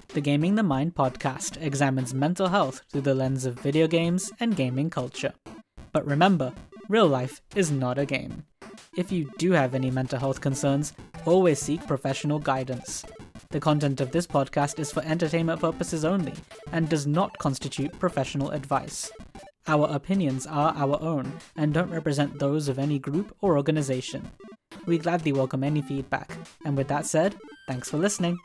The Gaming the Mind podcast examines mental health through the lens of video games and gaming culture. But remember, real life is not a game. If you do have any mental health concerns, always seek professional guidance. The content of this podcast is for entertainment purposes only and does not constitute professional advice. Our opinions are our own and don't represent those of any group or organization. We gladly welcome any feedback, and with that said, thanks for listening.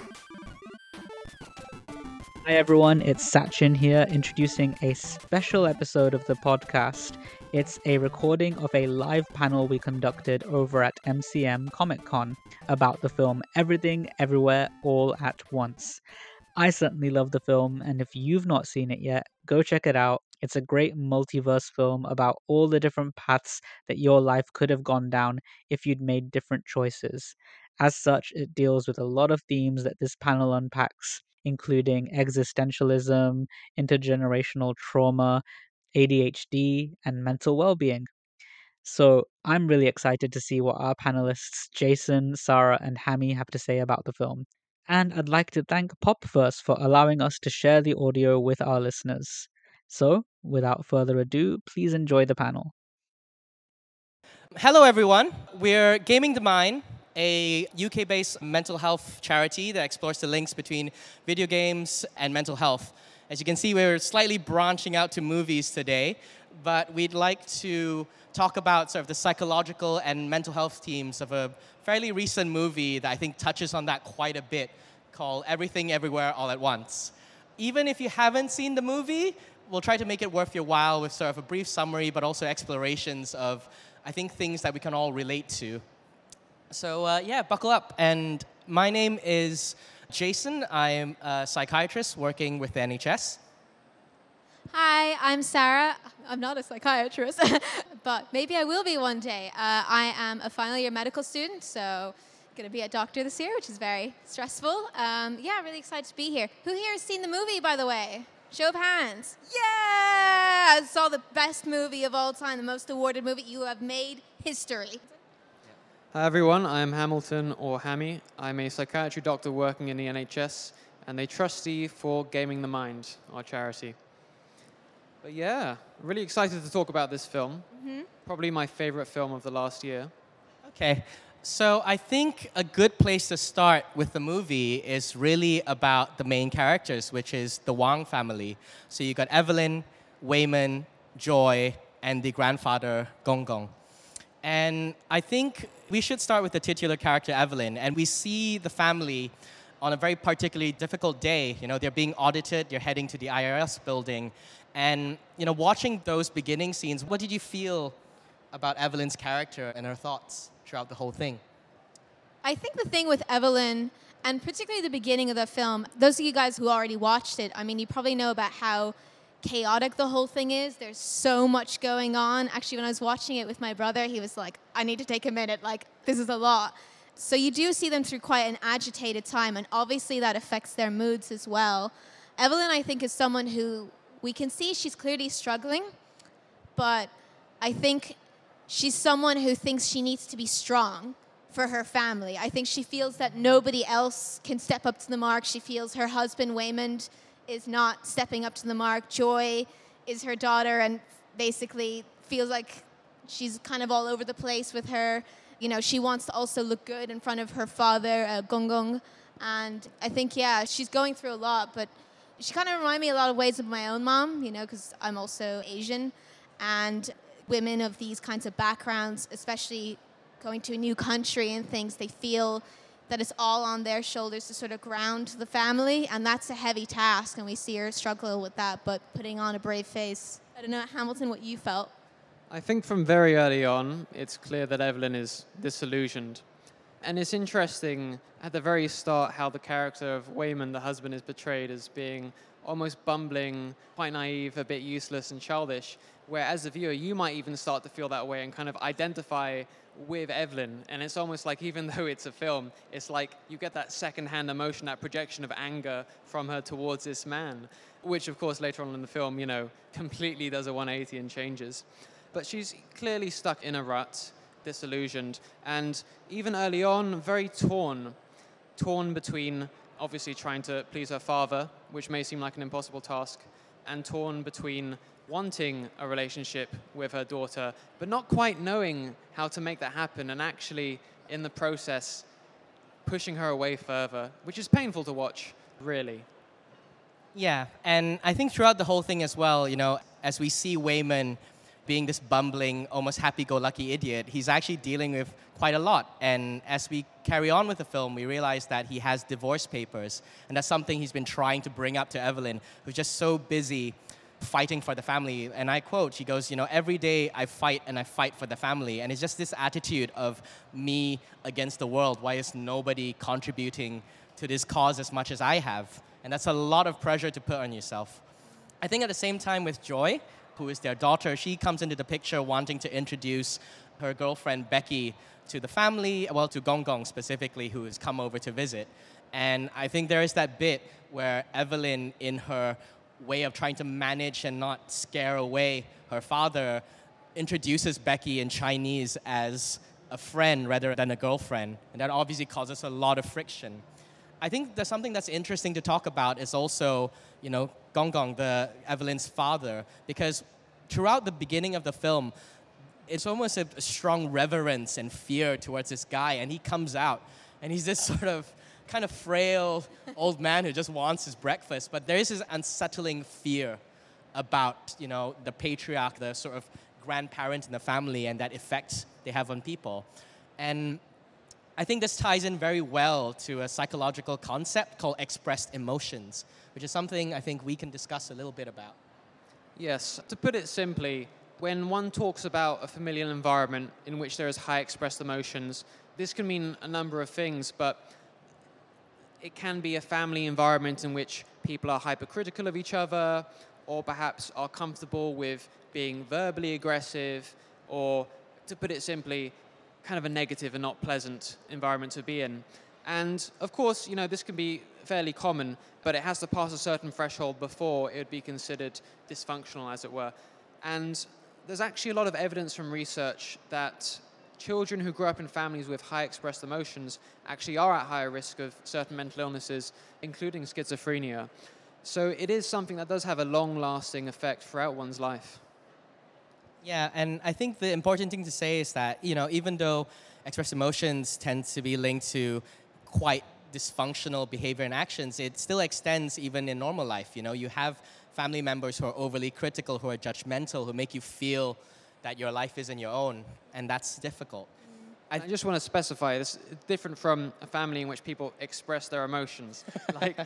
Hi everyone, it's Sachin here introducing a special episode of the podcast. It's a recording of a live panel we conducted over at MCM Comic Con about the film Everything, Everywhere, All at Once. I certainly love the film, and if you've not seen it yet, go check it out. It's a great multiverse film about all the different paths that your life could have gone down if you'd made different choices. As such, it deals with a lot of themes that this panel unpacks, including existentialism, intergenerational trauma, ADHD, and mental well-being. So I'm really excited to see what our panelists Jason, Sarah, and Hammy have to say about the film. And I'd like to thank Popverse for allowing us to share the audio with our listeners. So, without further ado, please enjoy the panel. Hello, everyone. We're Gaming the Mind, a UK-based mental health charity that explores the links between video games and mental health. As you can see, we're slightly branching out to movies today, but we'd like to talk about sort of the psychological and mental health themes of a fairly recent movie that I think touches on that quite a bit, called Everything, Everywhere, All at Once. Even if you haven't seen the movie, we'll try to make it worth your while with sort of a brief summary, but also explorations of, I think, things that we can all relate to. So buckle up. And my name is Jason. I am a psychiatrist working with the NHS. Hi, I'm Sarah. I'm not a psychiatrist, but maybe I will be one day. I am a final year medical student, so going to be a doctor this year, which is very stressful. Really excited to be here. Who here has seen the movie, by the way? Show of hands. Yeah! I saw the best movie of all time, the most awarded movie. You have made history. Hi everyone, I'm Hamilton, or Hammy. I'm a psychiatry doctor working in the NHS and a trustee for Gaming the Mind, our charity. But yeah, really excited to talk about this film. Probably my favorite film of the last year. Okay, so I think a good place to start with the movie is really about the main characters, which is the Wang family. So you got Evelyn, Wayman, Joy, and the grandfather, Gong Gong. And I think we should start with the titular character, Evelyn. And we see the family on a very particularly difficult day. You know, they're being audited, they're heading to the IRS building. And, you know, watching those beginning scenes, what did you feel about Evelyn's character and her thoughts throughout the whole thing? I think the thing with Evelyn, and particularly the beginning of the film, those of you guys who already watched it, I mean, you probably know about how chaotic the whole thing is. There's so much going on. Actually, when I was watching it with my brother, he was like, I need to take a minute, like, this is a lot. So you do see them through quite an agitated time, and obviously that affects their moods as well. Evelyn, I think, is someone who we can see she's clearly struggling, but I think she's someone who thinks she needs to be strong for her family. I think she feels that nobody else can step up to the mark. She feels her husband, Waymond, is not stepping up to the mark. Joy is her daughter and basically feels like she's kind of all over the place with her. You know, she wants to also look good in front of her father, Gong Gong. And I think, she's going through a lot, but she kind of reminds me a lot of ways of my own mom, you know, because I'm also Asian. And women of these kinds of backgrounds, especially going to a new country and things, they feel that it's all on their shoulders to sort of ground the family, and that's a heavy task, and we see her struggle with that, but putting on a brave face. I don't know, Hamilton, what you felt? I think from very early on, it's clear that Evelyn is disillusioned. And it's interesting at the very start how the character of Wayman, the husband, is portrayed as being almost bumbling, quite naive, a bit useless and childish, where as a viewer, you might even start to feel that way and kind of identify with Evelyn. And it's almost like, even though it's a film, it's like you get that secondhand emotion, that projection of anger from her towards this man, which, of course, later on in the film, you know, completely does a 180 and changes. But she's clearly stuck in a rut, disillusioned, and even early on, very torn between obviously trying to please her father, which may seem like an impossible task, and torn between wanting a relationship with her daughter, but not quite knowing how to make that happen, and actually, in the process, pushing her away further, which is painful to watch, really. Yeah, and I think throughout the whole thing as well, as we see Wayman being this bumbling, almost happy-go-lucky idiot, he's actually dealing with quite a lot. And as we carry on with the film, we realize that he has divorce papers, and that's something he's been trying to bring up to Evelyn, who's just so busy fighting for the family. And I quote, she goes, every day I fight and I fight for the family. And it's just this attitude of me against the world. Why is nobody contributing to this cause as much as I have? And that's a lot of pressure to put on yourself. I think at the same time with Joy, who is their daughter, she comes into the picture wanting to introduce her girlfriend Becky to the family, well, to Gong Gong specifically, who has come over to visit. And I think there is that bit where Evelyn, in her way of trying to manage and not scare away her father, introduces Becky in Chinese as a friend rather than a girlfriend. And that obviously causes a lot of friction. I think there's something that's interesting to talk about is also, Gong Gong, Evelyn's father, because throughout the beginning of the film, it's almost a strong reverence and fear towards this guy, and he comes out, and he's this sort of kind of frail old man who just wants his breakfast, but there is this unsettling fear about, the patriarch, the sort of grandparent in the family, and that effect they have on people. And I think this ties in very well to a psychological concept called expressed emotions, which is something I think we can discuss a little bit about. Yes, to put it simply, when one talks about a familial environment in which there is high expressed emotions, this can mean a number of things, but it can be a family environment in which people are hypercritical of each other, or perhaps are comfortable with being verbally aggressive, or, to put it simply, kind of a negative and not pleasant environment to be in. And of course, this can be fairly common, but it has to pass a certain threshold before it would be considered dysfunctional, as it were. And there's actually a lot of evidence from research that children who grow up in families with high expressed emotions actually are at higher risk of certain mental illnesses, including schizophrenia. So it is something that does have a long-lasting effect throughout one's life. Yeah, and I think the important thing to say is that, even though expressed emotions tend to be linked to quite dysfunctional behavior and actions, it still extends even in normal life. You have family members who are overly critical, who are judgmental, who make you feel that your life isn't your own, and that's difficult. I just want to specify this is different from a family in which people express their emotions. Like,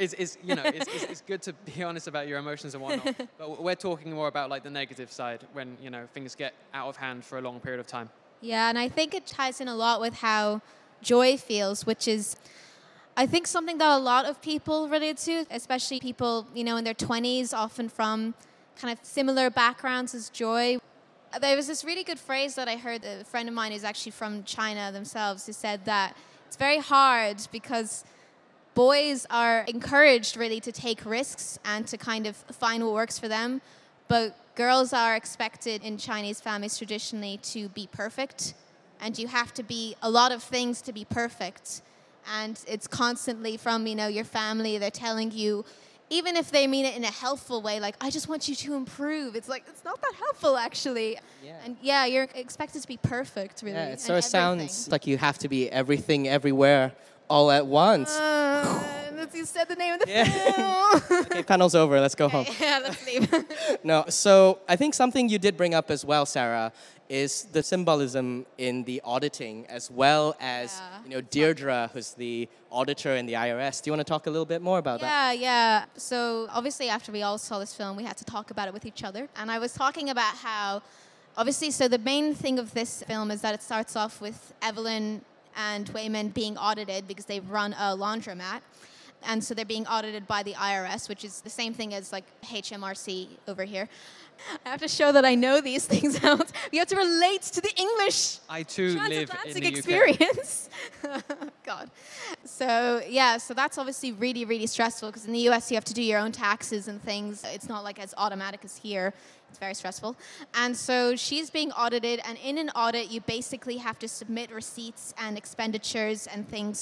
it's good to be honest about your emotions and whatnot, but we're talking more about like the negative side when things get out of hand for a long period of time. Yeah, and I think it ties in a lot with how Joy feels, which is, I think, something that a lot of people relate to, especially people in their 20s, often from kind of similar backgrounds as Joy. There was this really good phrase that I heard, a friend of mine who's actually from China themselves, who said that it's very hard because boys are encouraged really to take risks and to kind of find what works for them, but girls are expected in Chinese families traditionally to be perfect, and you have to be a lot of things to be perfect. And it's constantly from, your family, they're telling you, even if they mean it in a helpful way, like, I just want you to improve. It's like, it's not that helpful, actually. Yeah. And yeah, you're expected to be perfect, really. Yeah, it sort of sounds like you have to be everything, everywhere, all at once. You said the name of the film. Okay, panel's over. Let's go home. Yeah, let's leave. No, so I think something you did bring up as well, Sarah, is the symbolism in the auditing, as well as Deirdre, who's the auditor in the IRS. Do you want to talk a little bit more about that? Yeah. So obviously, after we all saw this film, we had to talk about it with each other. And I was talking about how, obviously, so the main thing of this film is that it starts off with Evelyn and Wayman being audited because they run a laundromat. And so they're being audited by the IRS, which is the same thing as like HMRC over here. I have to show that I know these things out. We have to relate to the English I too live in the experience. God. So that's obviously really, really stressful because in the US you have to do your own taxes and things. It's not like as automatic as here. It's very stressful. And so she's being audited, and in an audit you basically have to submit receipts and expenditures and things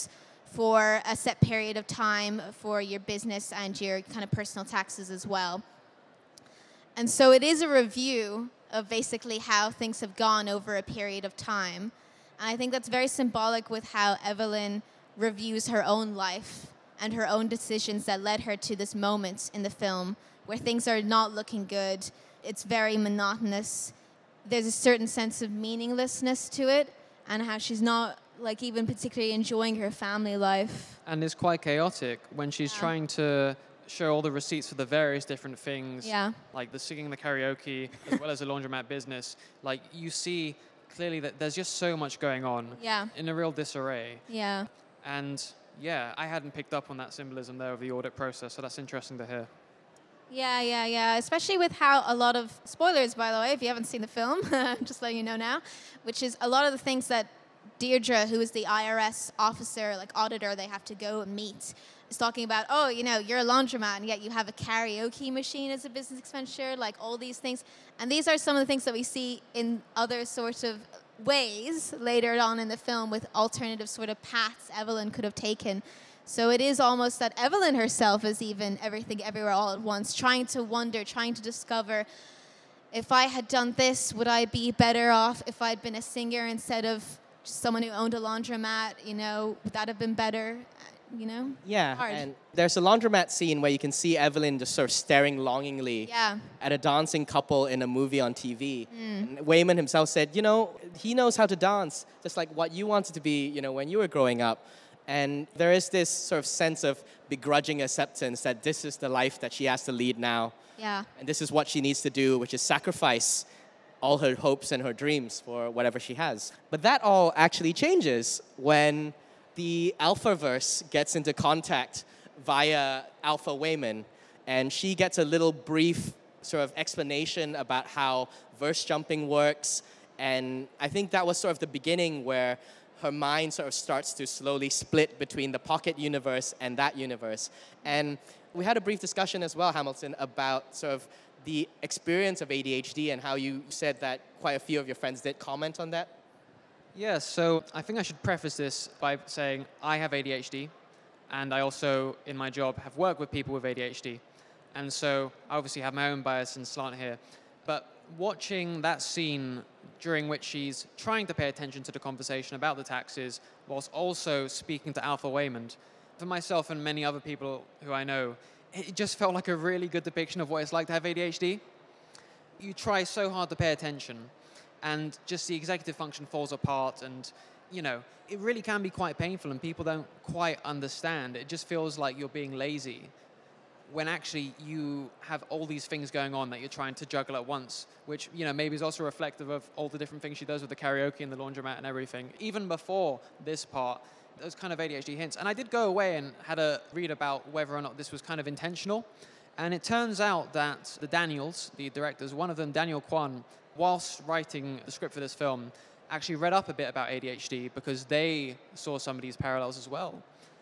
for a set period of time for your business and your kind of personal taxes as well. And so it is a review of basically how things have gone over a period of time. And I think that's very symbolic with how Evelyn reviews her own life and her own decisions that led her to this moment in the film where things are not looking good. It's very monotonous. There's a certain sense of meaninglessness to it, and how she's not like even particularly enjoying her family life. And it's quite chaotic when she's trying to show all the receipts for the various different things, like the singing, the karaoke, as well as the laundromat business. Like, you see clearly that there's just so much going on in a real disarray. Yeah. And yeah, I hadn't picked up on that symbolism there of the audit process, so that's interesting to hear. Yeah. Especially with how a lot of, spoilers by the way, if you haven't seen the film, I'm just letting you know now, which is a lot of the things that Deirdre, who is the IRS officer, like auditor, they have to go and meet, is talking about, oh, you know, you're a laundromat and yet you have a karaoke machine as a business expenditure, like all these things. And these are some of the things that we see in other sorts of ways later on in the film with alternative sort of paths Evelyn could have taken. So it is almost that Evelyn herself is even everything everywhere all at once, trying to wonder, trying to discover, if I had done this, would I be better off if I'd been a singer instead of someone who owned a laundromat? You know, would that have been better? You know? Yeah, hard. and there's a laundromat scene where you can see Evelyn just sort of staring longingly at a dancing couple in a movie on TV. And Wayman himself said, you know, he knows how to dance, just like what you wanted to be, you know, when you were growing up. And there is this sort of sense of begrudging acceptance that this is the life that she has to lead now. Yeah. And this is what she needs to do, which is sacrifice all her hopes and her dreams for whatever she has. But that all actually changes when the Alphaverse gets into contact via Alpha Wayman, and she gets a little brief sort of explanation about how verse jumping works. And I think that was sort of the beginning where her mind sort of starts to slowly split between the Pocket universe and that universe. And we had a brief discussion as well, Hamilton, about sort of the experience of ADHD and how you said that quite a few of your friends did comment on that. Yeah, so I think I should preface this by saying I have ADHD, and I also, in my job, have worked with people with ADHD. And so I obviously have my own bias and slant here. But watching that scene during which she's trying to pay attention to the conversation about the taxes whilst also speaking to Alpha Wayman, for myself and many other people who I know, it just felt like a really good depiction of what it's like to have ADHD. You try so hard to pay attention, and just the executive function falls apart, and, you know, it really can be quite painful, and people don't quite understand. It just feels like you're being lazy, when actually you have all these things going on that you're trying to juggle at once, which, you know, maybe is also reflective of all the different things she does with the karaoke and the laundromat and everything. Even before this part, those kind of ADHD hints. And I did go away and had a read about whether or not this was kind of intentional. And it turns out that the Daniels, the directors, one of them, Daniel Kwan, whilst writing the script for this film, actually read up a bit about ADHD because they saw some of these parallels as well.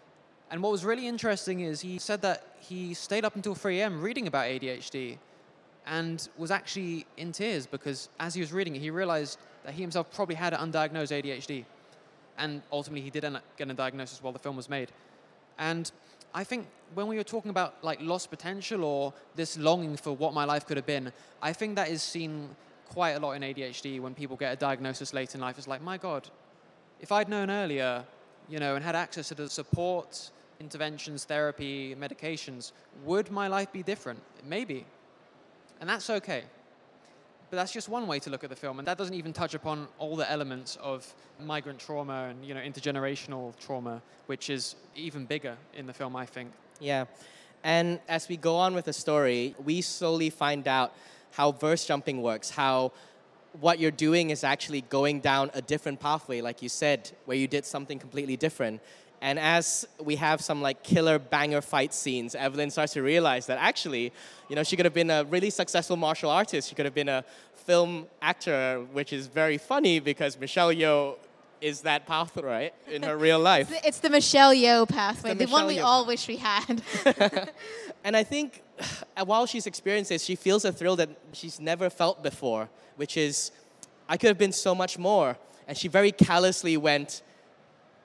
And what was really interesting is he said that he stayed up until 3 a.m. reading about ADHD and was actually in tears because as he was reading it, he realized that he himself probably had an undiagnosed ADHD. And ultimately, he did end up getting a diagnosis while the film was made. And I think when we were talking about like lost potential or this longing for what my life could have been, I think that is seen quite a lot in ADHD when people get a diagnosis late in life. It's like, my God, if I'd known earlier, you know, and had access to the support, interventions, therapy, medications, would my life be different? Maybe. And that's okay. But that's just one way to look at the film, and that doesn't even touch upon all the elements of migrant trauma and, you know, intergenerational trauma, which is even bigger in the film, I think. Yeah. And as we go on with the story, we slowly find out how verse jumping works, how what you're doing is actually going down a different pathway, like you said, where you did something completely different. And as we have some like killer banger fight scenes, Evelyn starts to realize that actually, you know, she could have been a really successful martial artist. She could have been a film actor, which is very funny because Michelle Yeoh is that path, right, in her real life. It's the Michelle Yeoh pathway, the one we Yeoh all wish we had. And I think while she's experienced this, she feels a thrill that she's never felt before, which is, I could have been so much more. And she very callously went,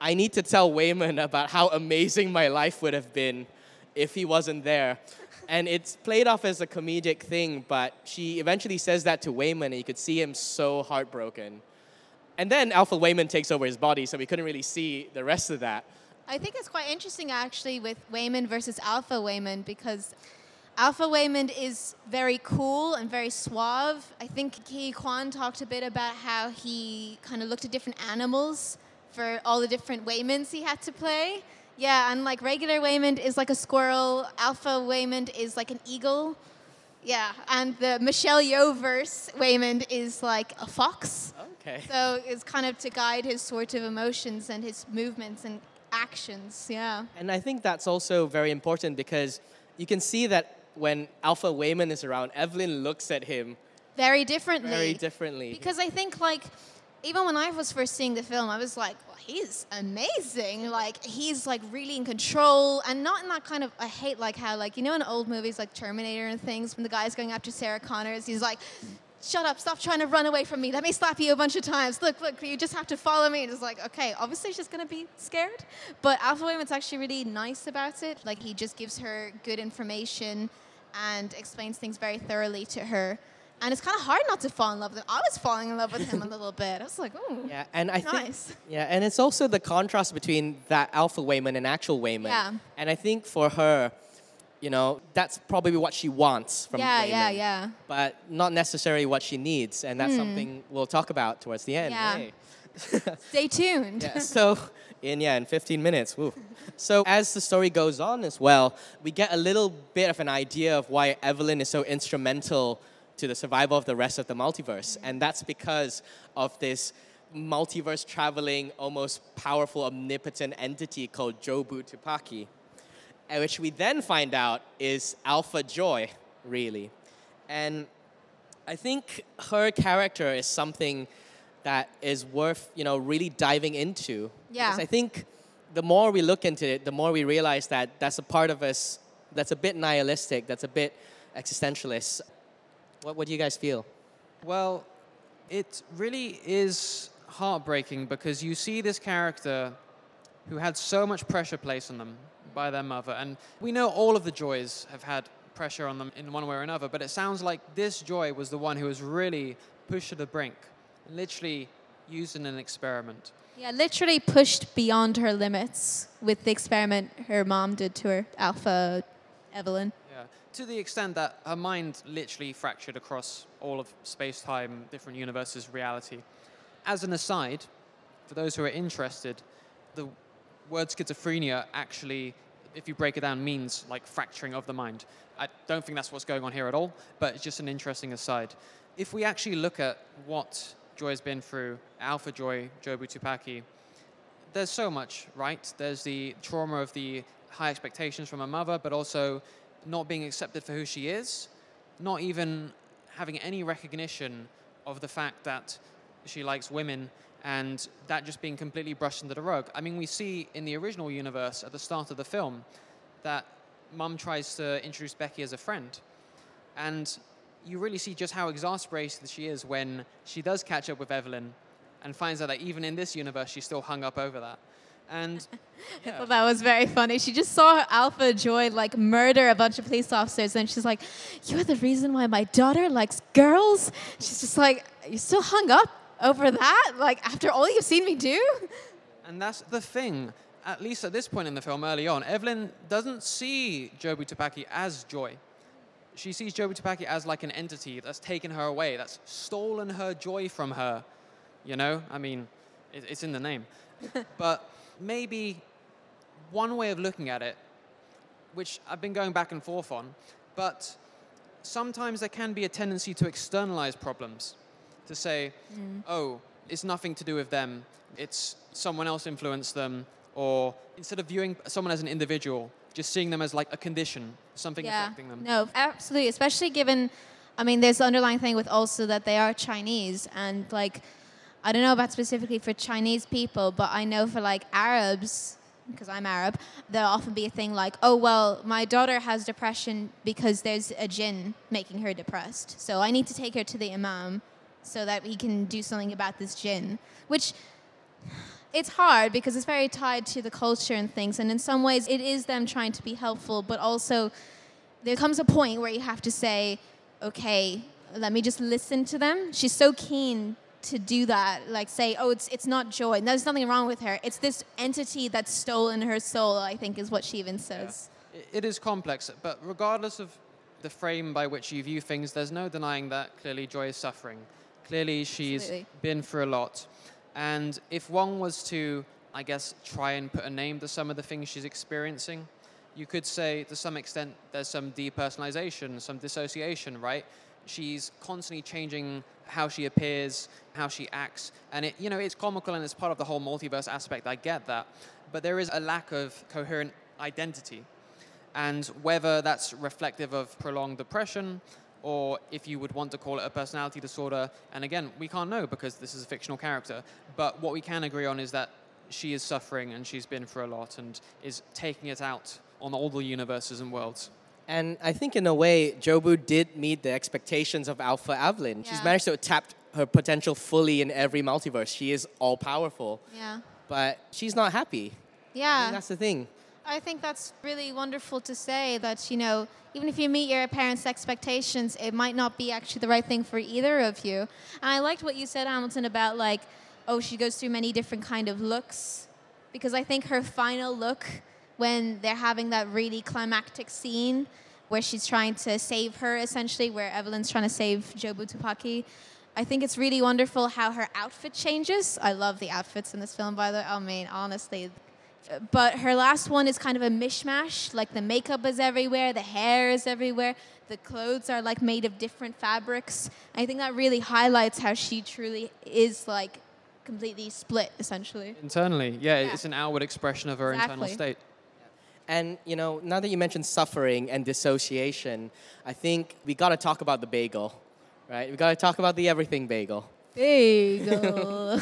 I need to tell Wayman about how amazing my life would have been if he wasn't there. And it's played off as a comedic thing, but she eventually says that to Wayman, and you could see him so heartbroken. And then Alpha Wayman takes over his body, so we couldn't really see the rest of that. I think it's quite interesting, actually, with Wayman versus Alpha Wayman, because Alpha Wayman is very cool and very suave. I think Ki Kwan talked a bit about how he kind of looked at different animals for all the different Waymans he had to play. Yeah, and like regular Wayman is like a squirrel, Alpha Wayman is like an eagle. Yeah, and the Michelle Yeoh verse Wayman is like a fox. Okay. So it's kind of to guide his sort of emotions and his movements and actions, yeah. And I think that's also very important because you can see that when Alpha Wayman is around, Evelyn looks at him Very differently. very differently. Because I think, like, even when I was first seeing the film, I was like, well, he's amazing. Like, he's, like, really in control. And not in that kind of, I hate, like, how, like, you know in old movies like Terminator and things, when the guy's going after Sarah Connors, he's like, shut up, stop trying to run away from me. Let me slap you a bunch of times. Look, you just have to follow me. And it's like, okay, obviously she's going to be scared. But Alpha Wayman's actually really nice about it. Like, he just gives her good information and explains things very thoroughly to her. And it's kind of hard not to fall in love with him. I was falling in love with him a little bit. I was like, oh, Yeah, and I nice. think and it's also the contrast between that Alpha Wayman and actual Wayman. Yeah. And I think for her, you know, that's probably what she wants from Wayman. Yeah. But not necessarily what she needs, and that's something we'll talk about towards the end. Yeah. Yay. Stay tuned. Yeah, so in 15 minutes. Woo. So as the story goes on as well, we get a little bit of an idea of why Evelyn is so instrumental to the survival of the rest of the multiverse. And that's because of this multiverse traveling, almost powerful, omnipotent entity called Jobu Tupaki, which we then find out is Alpha Joy, really. And I think her character is something that is worth, really diving into. Yeah. Because I think the more we look into it, the more we realize that that's a part of us that's a bit nihilistic, that's a bit existentialist. What do you guys feel? Well, it really is heartbreaking because you see this character who had so much pressure placed on them by their mother. And we know all of the Joys have had pressure on them in one way or another, but it sounds like this Joy was the one who was really pushed to the brink, literally used in an experiment. Yeah, literally pushed beyond her limits with the experiment her mom did to her, Alpha Evelyn. Yeah, to the extent that her mind literally fractured across all of space-time, different universes, reality. As an aside, for those who are interested, the word schizophrenia actually, if you break it down, means like fracturing of the mind. I don't think that's what's going on here at all, but it's just an interesting aside. If we actually look at what Joy has been through, Alpha Joy, Jobu Tupaki, there's so much, right? There's the trauma of the high expectations from her mother, but also not being accepted for who she is, not even having any recognition of the fact that she likes women, and that just being completely brushed under the rug. I mean, we see in the original universe at the start of the film that Mum tries to introduce Becky as a friend, and you really see just how exasperated she is when she does catch up with Evelyn and finds out that even in this universe, she's still hung up over that. And I thought that was very funny. She just saw her Alpha Joy like murder a bunch of police officers, and she's like, "You're the reason why my daughter likes girls?" She's just like, "You still hung up over that? Like after all you've seen me do?" And that's the thing. At least at this point in the film, early on, Evelyn doesn't see Jobu Tupaki as Joy. She sees Jobu Tupaki as like an entity that's taken her away, that's stolen her joy from her. You know? I mean, it's in the name. But maybe one way of looking at it, which I've been going back and forth on, but sometimes there can be a tendency to externalize problems, to say, oh, it's nothing to do with them, it's someone else influenced them, or instead of viewing someone as an individual, just seeing them as like a condition, something affecting them. No, absolutely, especially given, I mean, there's the underlying thing with also that they are Chinese, and like, I don't know about specifically for Chinese people, but I know for like Arabs, because I'm Arab, there'll often be a thing like, oh, well, my daughter has depression because there's a jinn making her depressed. So I need to take her to the imam so that he can do something about this jinn. Which, it's hard because it's very tied to the culture and things. And in some ways, it is them trying to be helpful, but also there comes a point where you have to say, okay, let me just listen to them. She's so keen to do that, like say, oh, it's not Joy. There's nothing wrong with her. It's this entity that's stolen her soul, I think is what she even says. Yeah. It is complex, but regardless of the frame by which you view things, there's no denying that clearly Joy is suffering. Clearly she's Absolutely. been through a lot. And if one was to, I guess, try and put a name to some of the things she's experiencing, you could say to some extent there's some depersonalization, some dissociation, right? She's constantly changing how she appears, how she acts, and it's comical and it's part of the whole multiverse aspect. I get that, but there is a lack of coherent identity, and whether that's reflective of prolonged depression, or if you would want to call it a personality disorder, and again, we can't know because this is a fictional character. But what we can agree on is that she is suffering and she's been through a lot and is taking it out on all the universes and worlds. And I think in a way, Jobu did meet the expectations of Alpha Evelyn. She's Yeah. managed to tap her potential fully in every multiverse. She is all powerful, Yeah. but she's not happy. Yeah. And that's the thing. I think that's really wonderful to say that, even if you meet your parents' expectations, it might not be actually the right thing for either of you. And I liked what you said, Hamilton, about she goes through many different kind of looks. Because I think her final look, when they're having that really climactic scene where she's trying to save her, essentially, where Evelyn's trying to save Jobu Tupaki, I think it's really wonderful how her outfit changes. I love the outfits in this film, by the way. I mean, honestly. But her last one is kind of a mishmash. Like the makeup is everywhere, the hair is everywhere, the clothes are made of different fabrics. I think that really highlights how she truly is completely split, essentially. Internally, yeah, it's an outward expression of her internal Exactly. state. And, now that you mentioned suffering and dissociation, I think we got to talk about the bagel, right? We got to talk about the everything bagel. Bagel.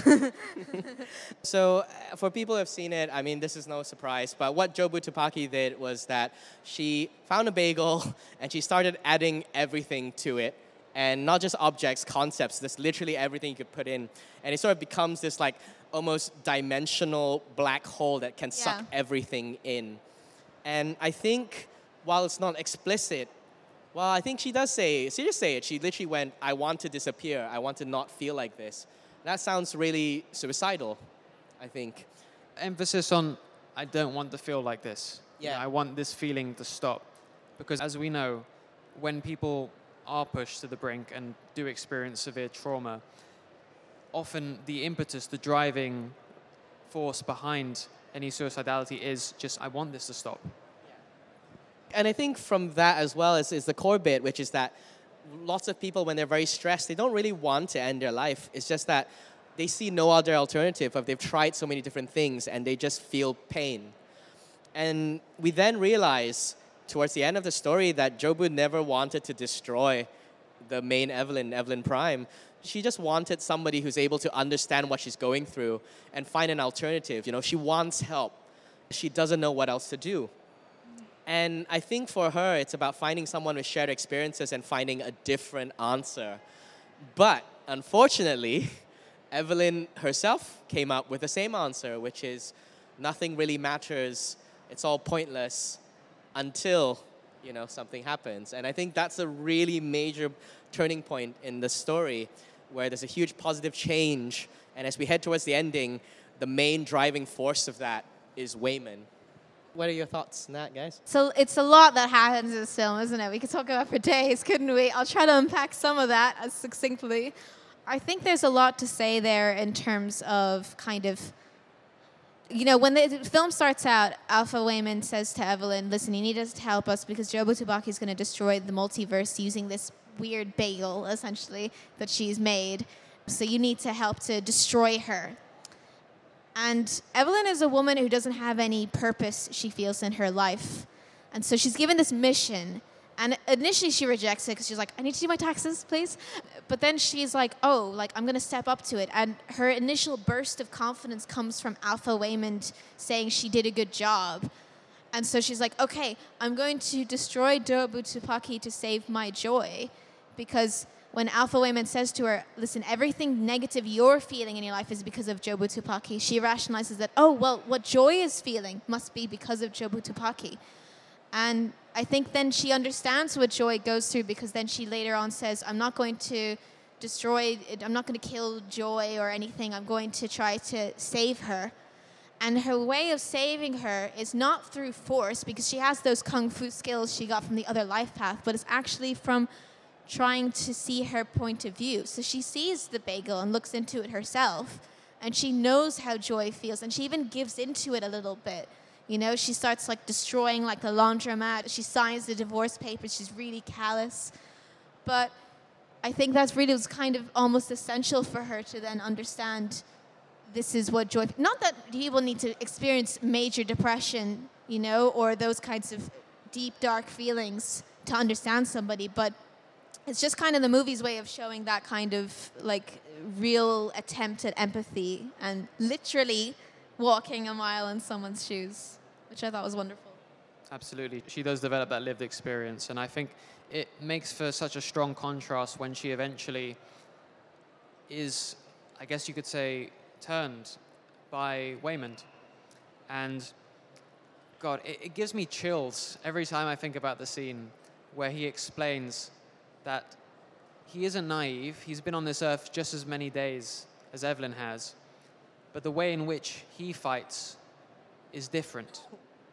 So for people who have seen it, I mean, this is no surprise, but what Jobu Tupaki did was that she found a bagel and she started adding everything to it. And not just objects, concepts, there's literally everything you could put in. And it sort of becomes this almost dimensional black hole that can suck Yeah. everything in. And I think while it's not explicit, well, I think she does say it. She literally went, I want to disappear. I want to not feel like this. That sounds really suicidal, I think. Emphasis on, I don't want to feel like this. Yeah. I want this feeling to stop. Because as we know, when people are pushed to the brink and do experience severe trauma, often the impetus, the driving force behind any suicidality is just, I want this to stop. And I think from that as well is the core bit, which is that lots of people, when they're very stressed, they don't really want to end their life. It's just that they see no other alternative. They've tried so many different things, and they just feel pain. And we then realize, towards the end of the story, that Jobu never wanted to destroy the main Evelyn Prime. She just wanted somebody who's able to understand what she's going through and find an alternative. She wants help. She doesn't know what else to do. And I think for her, it's about finding someone with shared experiences and finding a different answer. But unfortunately, Evelyn herself came up with the same answer, which is nothing really matters. It's all pointless until, something happens. And I think that's a really major turning point in the story where there's a huge positive change. And as we head towards the ending, the main driving force of that is Wayman. What are your thoughts on that, guys? So it's a lot that happens in this film, isn't it? We could talk about it for days, couldn't we? I'll try to unpack some of that as succinctly. I think there's a lot to say there in terms of kind of, when the film starts out, Alpha Wayman says to Evelyn, listen, you need us to help us because Jobu Tupaki is going to destroy the multiverse using this weird bagel, essentially, that she's made. So you need to help to destroy her. And Evelyn is a woman who doesn't have any purpose, she feels, in her life. And so she's given this mission. And initially she rejects it because she's like, I need to do my taxes, please. But then she's like, I'm going to step up to it. And her initial burst of confidence comes from Alpha Wayman saying she did a good job. And so she's like, okay, I'm going to destroy Jobu Tupaki to save my joy because when Alpha Wayman says to her, listen, everything negative you're feeling in your life is because of Jobu Tupaki, she rationalizes that, oh, well, what Joy is feeling must be because of Jobu Tupaki. And I think then she understands what Joy goes through, because then she later on says, I'm not going to destroy it, I'm not going to kill Joy or anything, I'm going to try to save her. And her way of saving her is not through force, because she has those kung fu skills she got from the other life path, but it's actually from trying to see her point of view. So she sees the bagel and looks into it herself, and she knows how Joy feels, and she even gives into it a little bit. You know, she starts like destroying like the laundromat. She signs the divorce papers. She's really callous. But I think that's really was kind of almost essential for her to then understand this is what Joy... Not that people need to experience major depression, you know, or those kinds of deep, dark feelings to understand somebody, but it's just kind of the movie's way of showing that kind of like real attempt at empathy and literally walking a mile in someone's shoes, which I thought was wonderful. Absolutely. She does develop that lived experience, and I think it makes for such a strong contrast when she eventually is, I guess you could say, turned by Waymond. And God, it gives me chills every time I think about the scene where he explains that he isn't naive. He's been on this earth just as many days as Evelyn has, but the way in which he fights is different.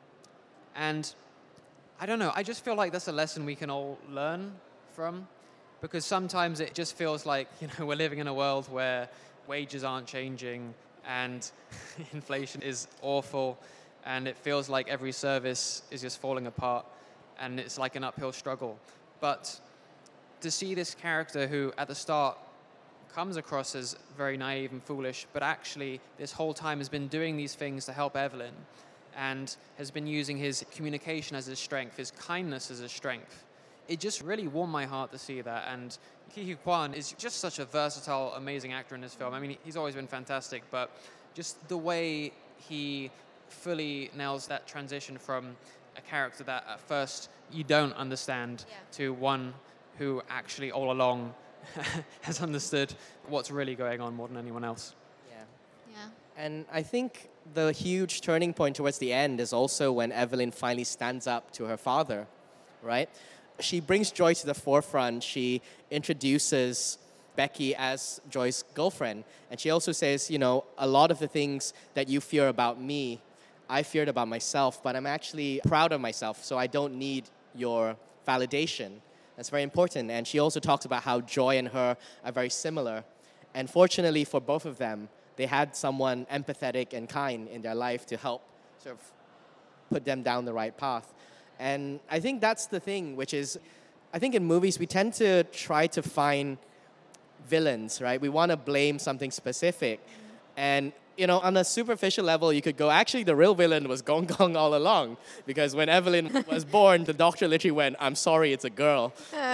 And I don't know, I just feel like that's a lesson we can all learn from, because sometimes it just feels like, you know, we're living in a world where wages aren't changing and inflation is awful, and it feels like every service is just falling apart and it's like an uphill struggle. But to see this character who at the start comes across as very naive and foolish, but actually this whole time has been doing these things to help Evelyn and has been using his communication as his strength, his kindness as his strength. It just really warmed my heart to see that. And Ke Huy Quan is just such a versatile, amazing actor in this film. I mean, he's always been fantastic, but just the way he fully nails that transition from a character that at first you don't understand to one who actually all along has understood what's really going on more than anyone else. Yeah. And I think the huge turning point towards the end is also when Evelyn finally stands up to her father, right? She brings Joy to the forefront. She introduces Becky as Joy's girlfriend. And she also says, you know, a lot of the things that you fear about me, I feared about myself, but I'm actually proud of myself, so I don't need your validation. That's very important. And she also talks about how Joy and her are very similar. And fortunately for both of them, they had someone empathetic and kind in their life to help sort of put them down the right path. And I think that's the thing, which is, I think in movies we tend to try to find villains, right? We want to blame something specific. And, you know, on a superficial level, you could go, actually, the real villain was Gong Gong all along. Because when Evelyn was born, the doctor literally went, I'm sorry, it's a girl.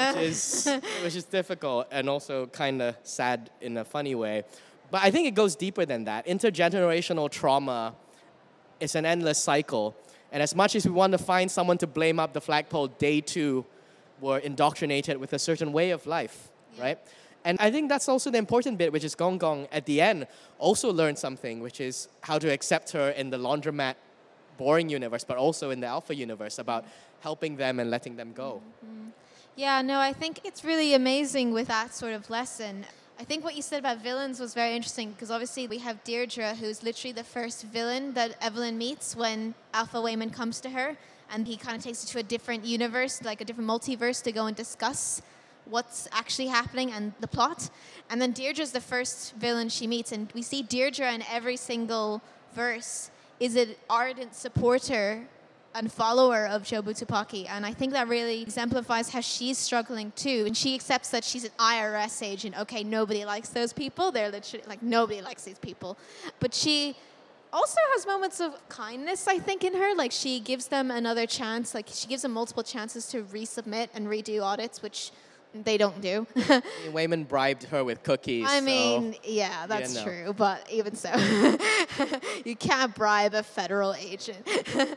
Which is difficult and also kind of sad in a funny way. But I think it goes deeper than that. Intergenerational trauma is an endless cycle. And as much as we want to find someone to blame up the flagpole, they too were indoctrinated with a certain way of life, right? And I think that's also the important bit, which is Gong Gong at the end also learned something, which is how to accept her in the laundromat boring universe, but also in the Alpha universe, about helping them and letting them go. Mm-hmm. Yeah, no, I think it's really amazing with that sort of lesson. I think what you said about villains was very interesting, because obviously we have Deirdre, who's literally the first villain that Evelyn meets when Alpha Waymond comes to her, and he kind of takes her to a different universe, like a different multiverse, to go and discuss what's actually happening and the plot. And then Deirdre's the first villain she meets, and we see Deirdre in every single verse is an ardent supporter and follower of Jobu Tupaki. And I think that really exemplifies how she's struggling too. And she accepts that she's an IRS agent. Okay, nobody likes those people. They're literally, like, nobody likes these people. But she also has moments of kindness, I think, in her. Like, she gives them another chance. Like, she gives them multiple chances to resubmit and redo audits, which they don't do. Wayman bribed her with cookies. I so- mean, yeah, that's know. true, but even so, you can't bribe a federal agent.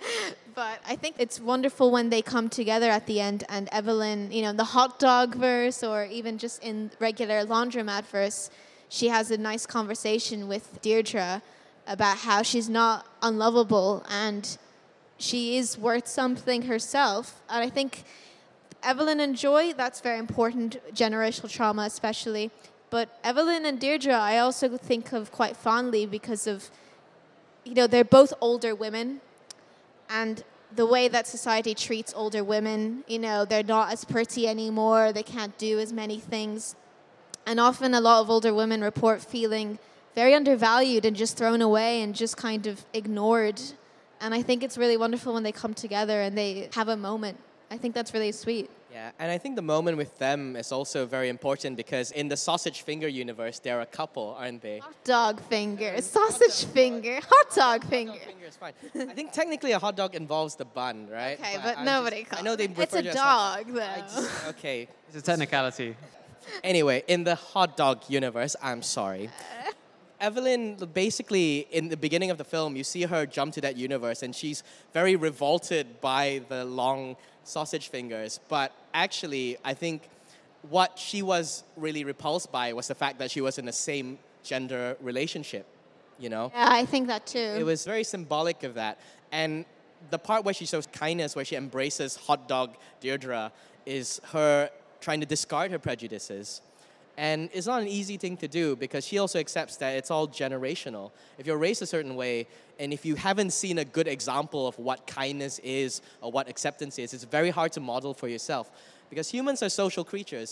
But I think it's wonderful when they come together at the end, and Evelyn, you know, in the hot dog verse, or even just in regular laundromat verse, she has a nice conversation with Deirdre about how she's not unlovable and she is worth something herself. And I think Evelyn and Joy, that's very important, generational trauma especially. But Evelyn and Deirdre, I also think of quite fondly because of, you know, they're both older women. And the way that society treats older women, you know, they're not as pretty anymore. They can't do as many things. And often a lot of older women report feeling very undervalued and just thrown away and just kind of ignored. And I think it's really wonderful when they come together and they have a moment. I think that's really sweet. Yeah, and I think the moment with them is also very important because in the Sausage Finger universe, they're a couple, aren't they? Hot dog finger, sausage finger, hot dog finger. Hot dog finger is fine. I think technically a hot dog involves the bun, right? Okay, but I'm nobody just, calls I know they it. refer It's a to it as hot dog, though. I just- okay. It's a technicality. Anyway, in the hot dog universe, I'm sorry. Evelyn, basically, in the beginning of the film, you see her jump to that universe, and she's very revolted by the long sausage fingers. But actually, I think what she was really repulsed by was the fact that she was in the same gender relationship, you know? Yeah, I think that too. It was very symbolic of that. And the part where she shows kindness, where she embraces hot dog Deirdre, is her trying to discard her prejudices. And it's not an easy thing to do because she also accepts that it's all generational. If you're raised a certain way, and if you haven't seen a good example of what kindness is or what acceptance is, it's very hard to model for yourself. Because humans are social creatures.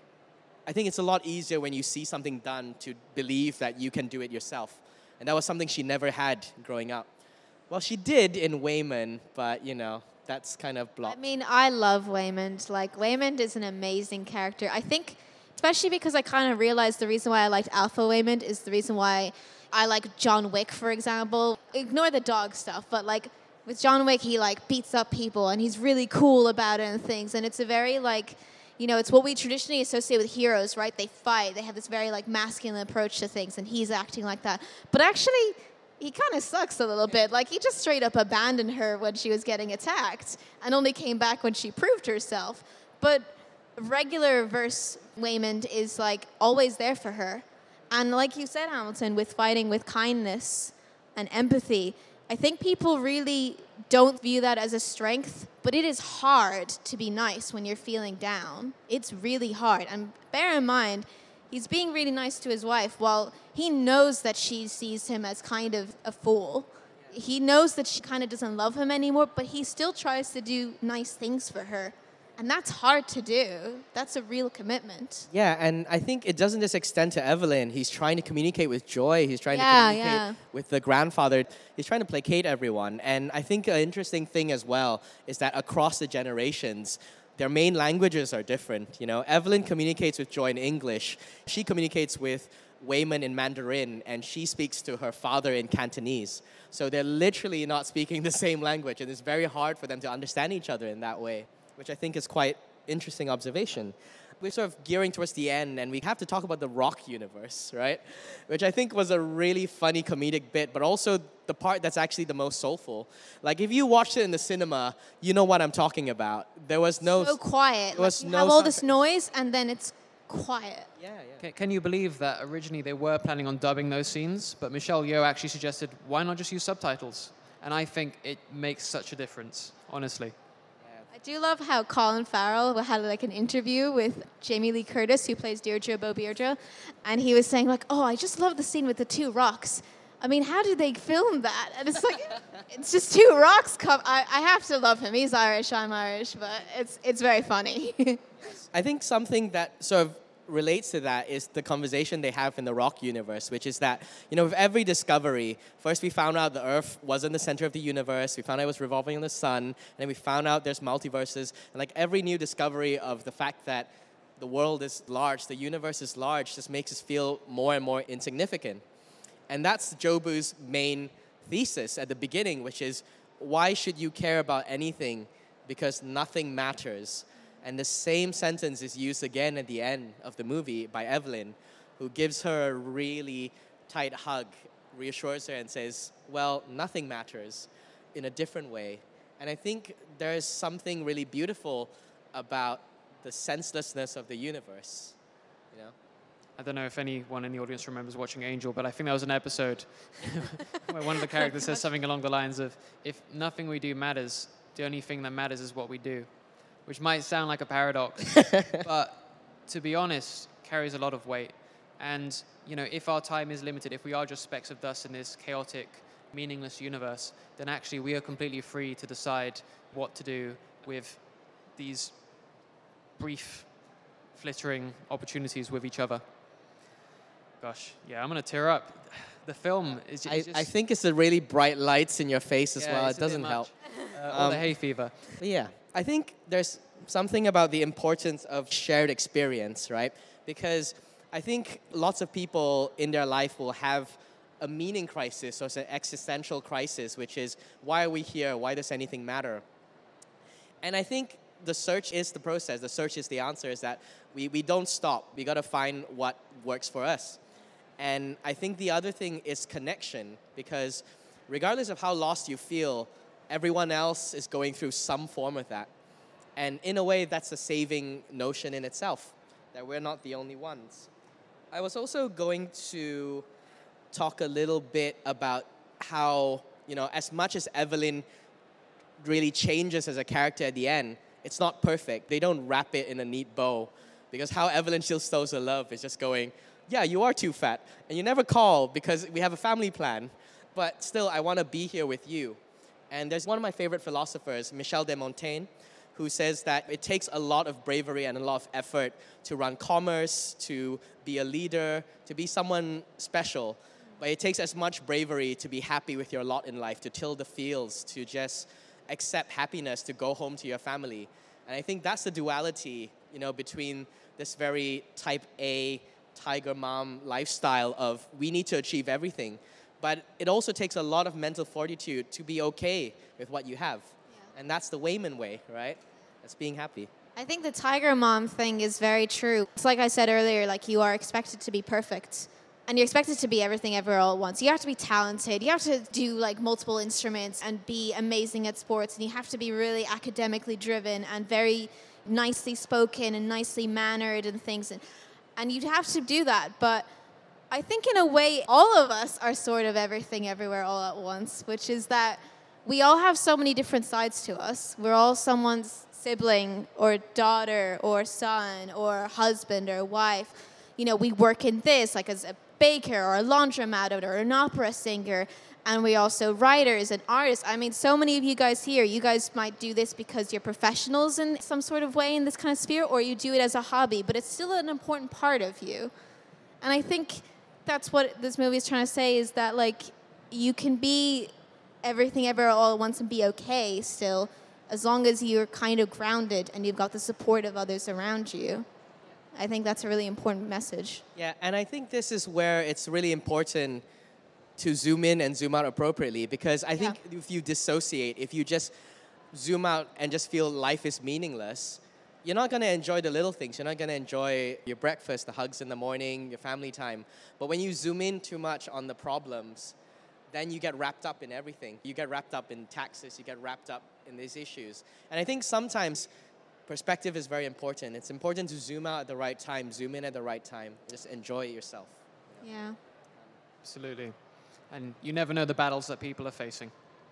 I think it's a lot easier when you see something done to believe that you can do it yourself. And that was something she never had growing up. Well, she did in Wayman, but, you know, that's kind of I blocked. mean, I love Waymond. Like, Waymond is an amazing character. I think, especially because I kind of realized the reason why I liked Alpha Waymond is the reason why I like John Wick, for example. Ignore the dog stuff, but like with John Wick, he like beats up people and he's really cool about it and things. And it's a very like, you know, it's what we traditionally associate with heroes, right? They fight. They have this very like masculine approach to things, and he's acting like that. But actually, he kind of sucks a little bit. Like, he just straight up abandoned her when she was getting attacked and only came back when she proved herself. But regular verse Waymond is like always there for her. And like you said, Hamilton, with fighting with kindness and empathy, I think people really don't view that as a strength, but it is hard to be nice when you're feeling down. It's really hard. And bear in mind, he's being really nice to his wife while he knows that she sees him as kind of a fool. He knows that she kind of doesn't love him anymore, but he still tries to do nice things for her. And that's hard to do. That's a real commitment. Yeah, and I think it doesn't just extend to Evelyn. He's trying to communicate with Joy. He's trying to Yeah, communicate yeah. with the grandfather. He's trying to placate everyone. And I think an interesting thing as well is that across the generations, their main languages are different. You know, Evelyn communicates with Joy in English. She communicates with Wayman in Mandarin, and she speaks to her father in Cantonese. So they're literally not speaking the same language, and it's very hard for them to understand each other in that way, which I think is quite interesting observation. We're sort of gearing towards the end, and we have to talk about the Rock universe, right? Which I think was a really funny comedic bit, but also the part that's actually the most soulful. Like, if you watched it in the cinema, you know what I'm talking about. There was no... So quiet. There was Like, you no have all sound this effects. noise, and then it's quiet. Yeah. Can you believe that originally they were planning on dubbing those scenes, but Michelle Yeoh actually suggested, why not just use subtitles? And I think it makes such a difference, honestly. I do love how Colin Farrell had like an interview with Jamie Lee Curtis, who plays Deirdre Beaudeirdre, and he was saying like, "Oh, I just love the scene with the two rocks. I mean, how did they film that?" And it's like, it's just two rocks. I have to love him. He's Irish, I'm Irish, but it's very funny. I think something that sort of relates to that is the conversation they have in the Rock universe, which is that, you know, with every discovery, first we found out the Earth wasn't the center of the universe, we found out it was revolving on the sun, and then we found out there's multiverses, and like every new discovery of the fact that the world is large, the universe is large, just makes us feel more and more insignificant. And that's Jobu's main thesis at the beginning, which is, why should you care about anything? Because nothing matters. And the same sentence is used again at the end of the movie by Evelyn, who gives her a really tight hug, reassures her and says, well, nothing matters, in a different way. And I think there's something really beautiful about the senselessness of the universe, you know? I don't know if anyone in the audience remembers watching Angel, but I think there was an episode where one of the characters says something along the lines of, if nothing we do matters, the only thing that matters is what we do, which might sound like a paradox, but to be honest, carries a lot of weight. And, you know, if our time is limited, if we are just specks of dust in this chaotic, meaningless universe, then actually we are completely free to decide what to do with these brief, flittering opportunities with each other. Gosh, yeah, I'm going to tear up. The film is just... I think it's the really bright lights in your face as Yeah, well. it's It doesn't a bit help. much. All the hay fever. But yeah, I think there's something about the importance of shared experience, right? Because I think lots of people in their life will have a meaning crisis or an existential crisis, which is, why are we here? Why does anything matter? And I think the search is the process. The search is the answer, is that we don't stop. We got to find what works for us. And I think the other thing is connection, because regardless of how lost you feel, everyone else is going through some form of that. And in a way, that's a saving notion in itself, that we're not the only ones. I was also going to talk a little bit about how, you know, as much as Evelyn really changes as a character at the end, it's not perfect. They don't wrap it in a neat bow, because how Evelyn still shows her love is just going, yeah, you are too fat, and you never call because we have a family plan, but still, I want to be here with you. And there's one of my favorite philosophers, Michel de Montaigne, who says that it takes a lot of bravery and a lot of effort to run commerce, to be a leader, to be someone special. But it takes as much bravery to be happy with your lot in life, to till the fields, to just accept happiness, to go home to your family. And I think that's the duality, you know, between this very type A, tiger mom lifestyle of we need to achieve everything. But it also takes a lot of mental fortitude to be okay with what you have. Yeah. And that's the Wayman way, right? That's being happy. I think the tiger mom thing is very true. It's like I said earlier, like you are expected to be perfect. And you're expected to be everything ever all at once. You have to be talented. You have to do like multiple instruments and be amazing at sports. And you have to be really academically driven and very nicely spoken and nicely mannered and things. And you'd have to do that. But I think in a way, all of us are sort of everything everywhere all at once, which is that we all have so many different sides to us. We're all someone's sibling or daughter or son or husband or wife. You know, we work in this, like as a baker or a laundromat or an opera singer, and we also writers and artists. I mean, so many of you guys here, you guys might do this because you're professionals in some sort of way in this kind of sphere, or you do it as a hobby, but it's still an important part of you. And I think that's what this movie is trying to say, is that like you can be everything ever all at once and be okay still, as long as you're kind of grounded and you've got the support of others around you. I think that's a really important message. Yeah, and I think this is where it's really important to zoom in and zoom out appropriately, because I think if you dissociate, if you just zoom out and just feel life is meaningless, you're not going to enjoy the little things. You're not going to enjoy your breakfast, the hugs in the morning, your family time. But when you zoom in too much on the problems, then you get wrapped up in everything. You get wrapped up in taxes. You get wrapped up in these issues. And I think sometimes perspective is very important. It's important to zoom out at the right time, zoom in at the right time. Just enjoy it yourself. Yeah. Absolutely. And you never know the battles that people are facing.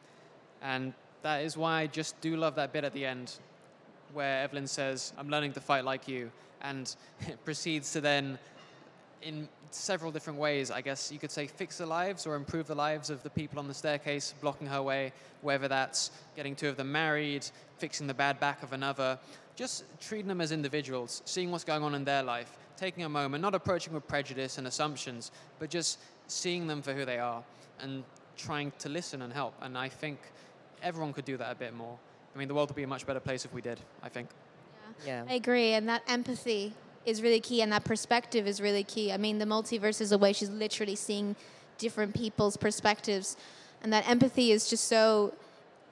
And that is why I just do love that bit at the end where Evelyn says, I'm learning to fight like you. And it proceeds to then, in several different ways, I guess you could say, fix the lives or improve the lives of the people on the staircase, blocking her way, whether that's getting two of them married, fixing the bad back of another, just treating them as individuals, seeing what's going on in their life, taking a moment, not approaching with prejudice and assumptions, but just seeing them for who they are and trying to listen and help. And I think everyone could do that a bit more. I mean, the world would be a much better place if we did, I think. Yeah. I agree, and that empathy is really key, and that perspective is really key. I mean, the multiverse is a way she's literally seeing different people's perspectives, and that empathy is just so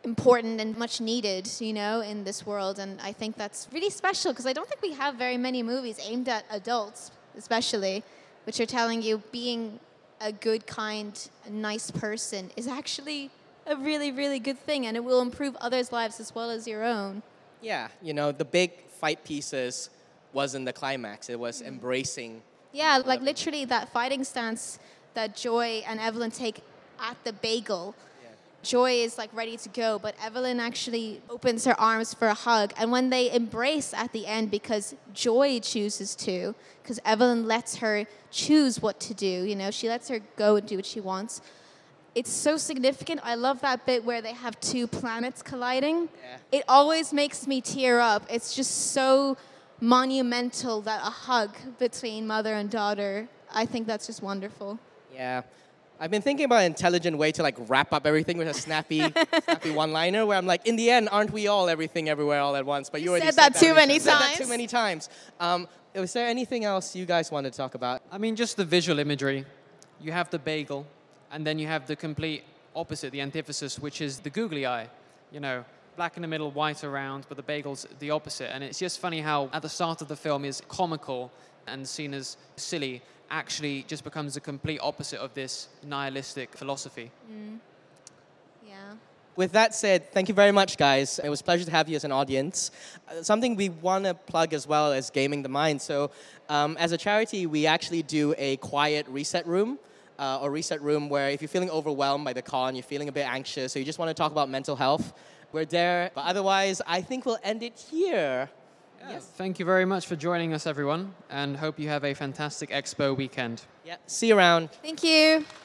important and much needed, in this world. And I think that's really special because I don't think we have very many movies aimed at adults, especially, which are telling you being a good, kind, nice person is actually a really, really good thing, and it will improve others' lives as well as your own. Yeah, the big fight pieces wasn't the climax. It was embracing. Yeah, like literally that fighting stance that Joy and Evelyn take at the bagel. Yeah. Joy is like ready to go, but Evelyn actually opens her arms for a hug. And when they embrace at the end, because Joy chooses to, because Evelyn lets her choose what to do, she lets her go and do what she wants. It's so significant. I love that bit where they have two planets colliding. Yeah. It always makes me tear up. It's just so monumental that a hug between mother and daughter, I think that's just wonderful. Yeah. I've been thinking about an intelligent way to wrap up everything with a snappy one-liner where I'm like, in the end, aren't we all everything everywhere all at once? But you already said that too many times. Said that too many times. Was there anything else you guys wanted to talk about? I mean, just the visual imagery. You have the bagel, and then you have the complete opposite, the antithesis, which is the googly eye. Black in the middle, white around, but the bagel's the opposite. And it's just funny how at the start of the film is comical and seen as silly, actually just becomes the complete opposite of this nihilistic philosophy. Mm. Yeah. With that said, thank you very much, guys. It was a pleasure to have you as an audience. Something we want to plug as well as Gaming the Mind. So as a charity, we actually do a quiet reset room. Or reset room where if you're feeling overwhelmed by the con, you're feeling a bit anxious, or you just want to talk about mental health, we're there. But otherwise, I think we'll end it here. Yes. Thank you very much for joining us, everyone, and hope you have a fantastic expo weekend. Yeah. See you around. Thank you.